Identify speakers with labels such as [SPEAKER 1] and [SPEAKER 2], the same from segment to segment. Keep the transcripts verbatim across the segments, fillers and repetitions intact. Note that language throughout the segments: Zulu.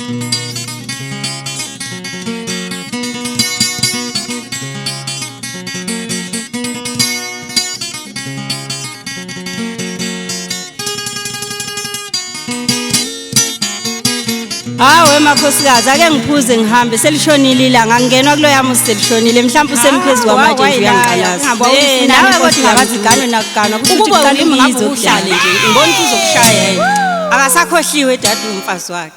[SPEAKER 1] Hawe makhosikazi ake ngiphuze ngihambe selishonile ilanga ngingenwa kulo yami selishonile mhlawumbe usemphezulu kwamatshe uyangqalaza eh nawe kodwa ngazigano nakuganwa ukuthi uqala imizo kuhlale nje ngibona ukuthi uzokushaya yena akasakhohliwe dadu umfazi wakhe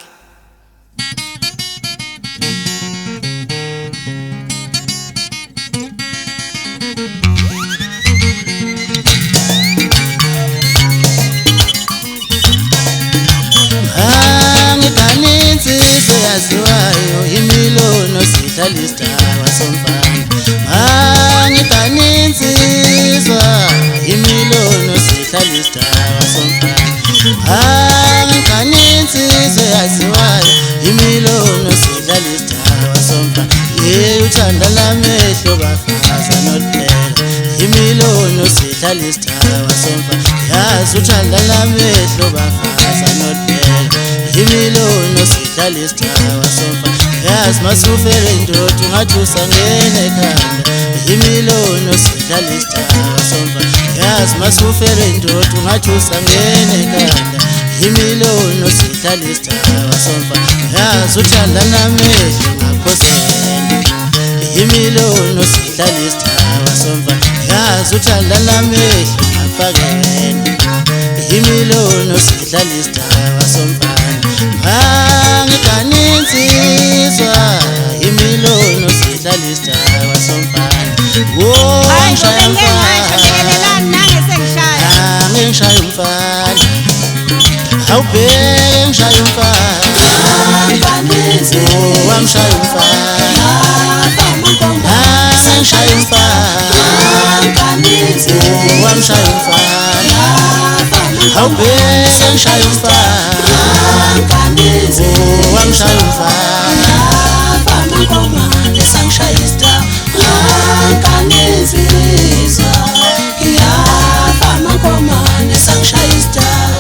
[SPEAKER 2] yaziwayo imilono sidlala isidakwa somfana angidaninsizwa imilono sidlala isidakwa somfana angidaninsizwa yaziwayo imilono sidlala isidakwa somfana ye uthanda lamehlo bafaza nophela imilono sidlala isidakwa somfana yazi uthanda lamehlo bafaza nophela imilono sidlala isidakwa somfana yazi masufere indoda ungathi usangena ekhanda imilono sidlala isidakwa somfana yazi masufere indoda ungathi usangena ekhanda imilono sidlala isidakwa somfana yazi uthanda namehlo ngakhosela imilono sidlala isidakwa somfana yazi uthanda namehlo ngafakela imilono sidlala isidakwa somfana angidaninsizwa imilono sidlala isidakwa somfana ngishaya umfana awubheke ngishaya umfana wamshaya umfana ngishaya umfana wamshaya umfana awubheke ngishaya umfana wamshaya umfana
[SPEAKER 3] nesangishaya isidakwa kanizizwa ngiyafa makhoma nesangishaya isidakwa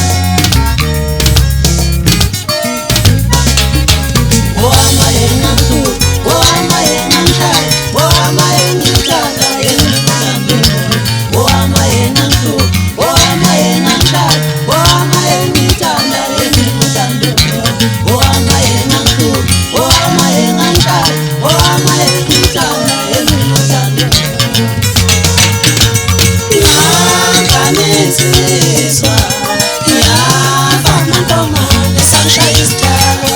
[SPEAKER 3] wama yena mtu wama yena mshaya wama yena mshaya wama yena mtu wama yena mshaya wama yena mtanda wama yena mtu wama yena mshaya wama yena mtanda kanizizwa ngiyafa makhoma nesangishaya isidakwa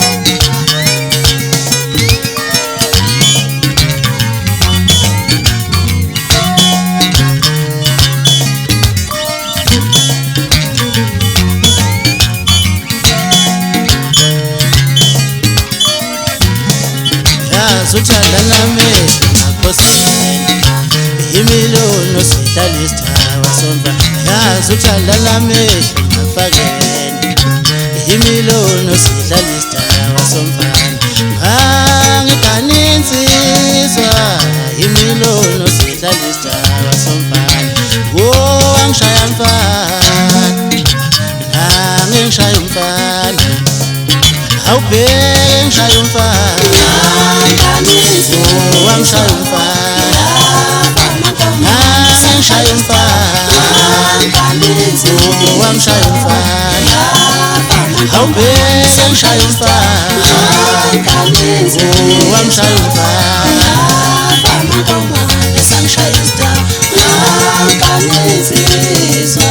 [SPEAKER 2] uthanda lamehlo ngakhosela imilono sidlala isidakwa somfana yazi uthanda lamehlo ngafakela imilono sidlala isidakwa somfana angidaninsizwa imilono sidlala isidakwa somfana wangishaya umfana angishaya umfana awubheke ngishaya umfana wamshaya umfana ngishaya umfana wamshaya umfana awubheke ngishaya umfana wamshaya umfana
[SPEAKER 3] nesangishaya isidakwa kanizizwa